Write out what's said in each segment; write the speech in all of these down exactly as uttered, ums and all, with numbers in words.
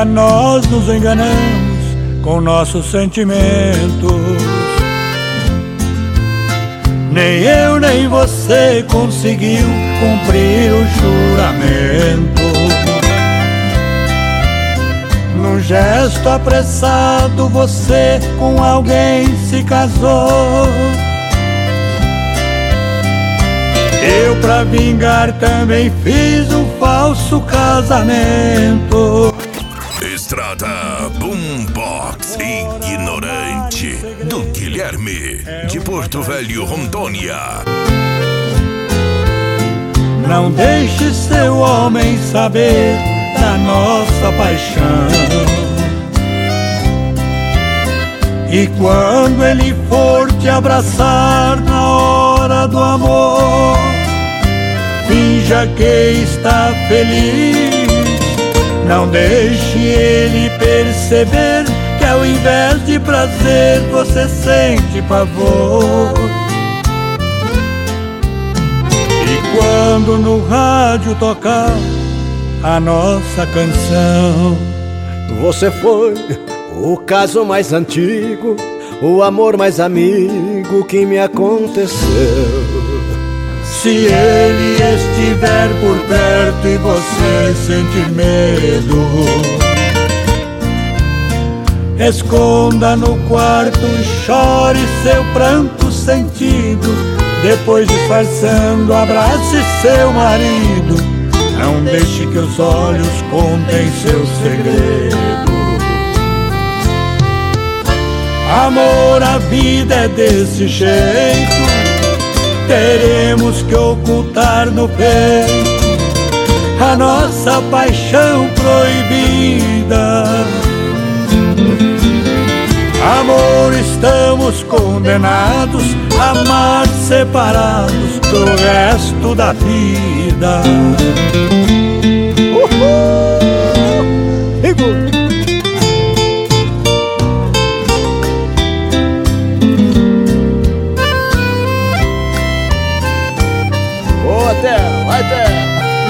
dia nós nos enganamos com nossos sentimentos. Nem eu nem você conseguiu cumprir o juramento. Num gesto apressado você com alguém se casou. Eu, pra vingar, também fiz um falso casamento. Estrada Boombox Ignorante, do Guilherme, de Porto Velho, Rondônia. Não deixe seu homem saber da nossa paixão. E quando ele for te abraçar na hora do amor, finja que está feliz. Não deixe ele perceber que ao invés de prazer você sente pavor. E quando no rádio tocar a nossa canção, você foi o caso mais antigo, o amor mais amigo que me aconteceu. Se ele estiver por perto e você sentir medo, esconda no quarto e chore seu pranto sentido. Depois, disfarçando, abrace seu marido. Não deixe que os olhos contem seu segredo. Amor, a vida é desse jeito. Teremos que ocultar no peito a nossa paixão proibida. Amor, estamos condenados a amar separados pro resto da vida. Uhul! Igor! Vai ter.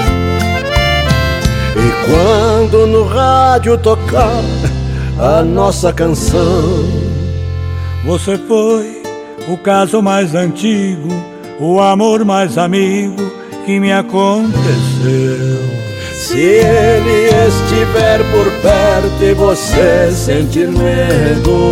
E quando no rádio tocar a nossa canção, você foi o caso mais antigo, o amor mais amigo que me aconteceu. Se ele estiver por perto e você sentir medo,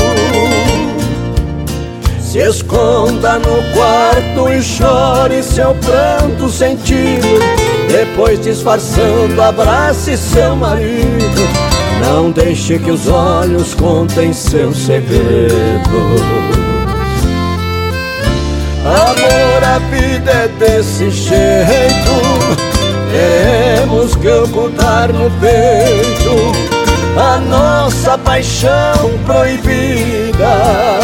se esconda no quarto e chore seu pranto sentido. Depois, disfarçando, abrace seu marido. Não deixe que os olhos contem seus segredos. Amor, a vida é desse jeito. Temos que ocultar no peito a nossa paixão proibida.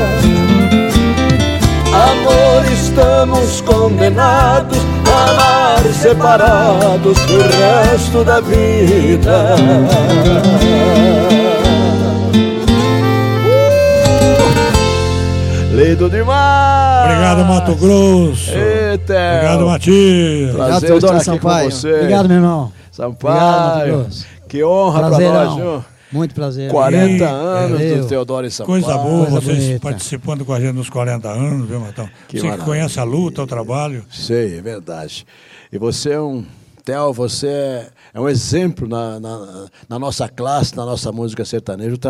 Amor, estamos condenados a amar separados pro resto da vida. Uh! Lindo demais! Obrigado, Mato Grosso. Eita! Obrigado, Matias. Prazer Obrigado, estar aqui Sampaio. com você. Obrigado, meu irmão. Sampaio. Obrigado, Mato Grosso. Que honra pra nós, viu? Muito prazer. quarenta E, anos é, do Teodoro e Sampaio. Coisa boa, Coisa vocês bonita. participando com a gente nos quarenta anos, viu, Matão? Que Você que maravilha. conhece a luta, o trabalho. Sei, é verdade. E você é um... Theo, você é um exemplo na, na, na nossa classe, na nossa música sertaneja.